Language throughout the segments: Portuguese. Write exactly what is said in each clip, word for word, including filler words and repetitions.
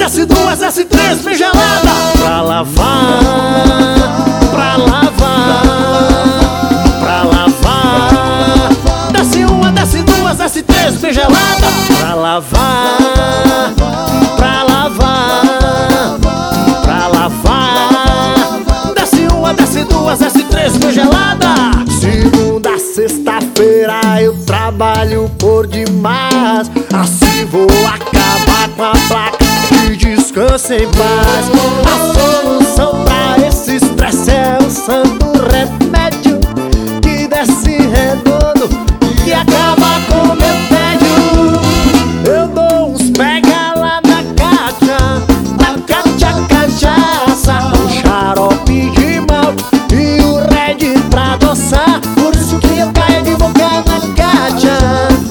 desce duas, desce três, bem gelada. Pra lavar, pra lavar, pra lavar. Desce uma, desce duas, desce três, bem gelada. Pra lavar, pra lavar, pra lavar. Desce uma, desce duas, desce três, bem gelada. Segunda, sexta-feira eu trabalho por demais. Assim vou acabar com a placa e descansa em paz. A solução pra esse estresse é o santo remédio que desce redondo e acaba com meu tédio. Eu dou uns pega lá na caixa, na caixa, cachaça, um xarope de malte e o Red pra adoçar. Por isso que eu caio de boca na caixa.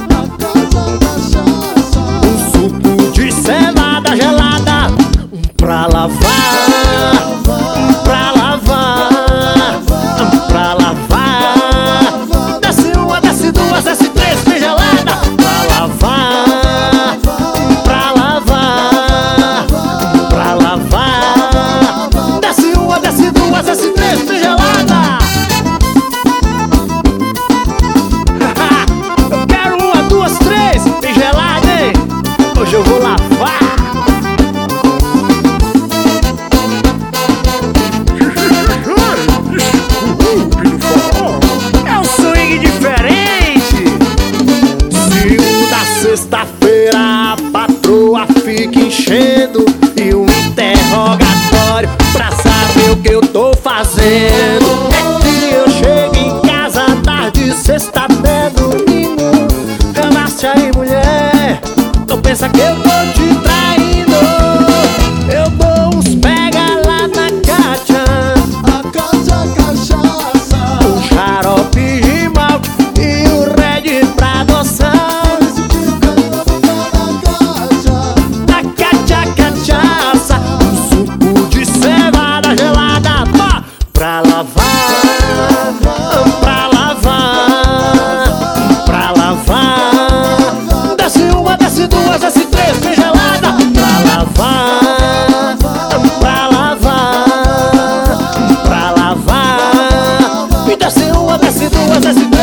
Um suco de cevada gelada, um pra lavar, um pra lavar, um pra lavar. Desce uma, desce duas, desce três, bem gelada. Pra lavar, pra lavar, pra lavar. Desce uma, desce duas, desce três, bem gelada. Eu quero uma, duas, três, bem gelada, hein? Hoje eu vou lavar. É um swing diferente. Segunda, sexta-feira a patroa fica enchendo e um interrogatório pra saber o que eu tô fazendo. É que eu chego em casa tarde, sexta até domingo. Camaste aí, mulher, não pensa que eu tô te traindo. Eu dou uns pega lá na caixa, a caixa, cachaça, um xarope de malte e o Red pra adoçar. Na caixa, cachaça, um suco de cevada gelada. Pá! Pra lavar, pra lavar, pra lavar. Desce uma, desce duas, desce três, bem gelada. Pra lavar, pra lavar, pra lavar. E desce uma, desce duas, desce três.